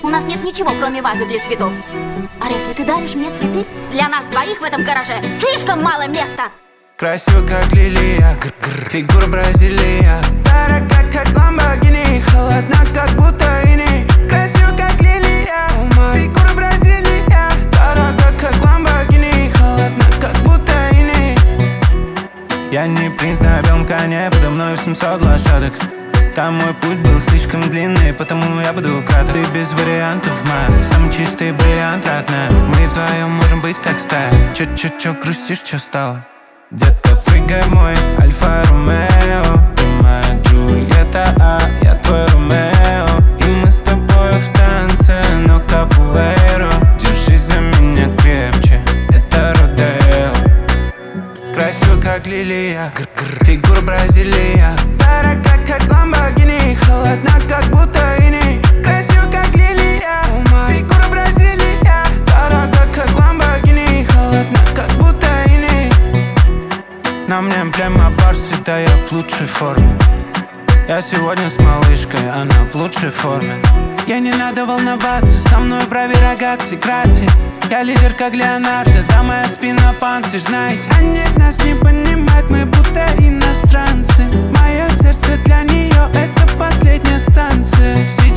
У нас нет ничего, кроме вазы для цветов. А разве ты даришь мне цветы? Для нас двоих в этом гараже слишком мало места. Красиво, как лилия, фигура Бразилия. Дорога, как Ламборгини, холодна, как будто иней. Красиво, как лилия, фигура Бразилия. Дорога, как Ламборгини, холодна, как будто иней. Я не принц на белом коне, подо мной 700 лошадок. Там мой путь был слишком длинный, потому я буду краток. Ты без вариантов, моя, самый чистый бриллиант, родная. Мы вдвоем можем быть как стая. Чё грустишь, чё стало? Детка, прыгай в мой Альфа-Ромео. Ты моя Джульетта, а я твой Ромео. И мы с тобой в танце, но капуэро. Держись за меня крепче, это Родео. Красиво, как лилия, фигура Бразилия. Дорога, как Ламборгини, холодна, как будто иней. Красиво, как лилия, фигура Бразилия. Дорога, как Ламборгини, холодна, как будто иней. На мне эмблема Барси, да я в лучшей форме. Я сегодня с малышкой, она в лучшей форме. Ей не надо волноваться, со мной брови, рогатцы, грати. Я лидер, как Леонардо, да моя спина панцирь, знаете. Они нас не понимают, мы будто иностранцы. Мое сердце для нее это последняя станция.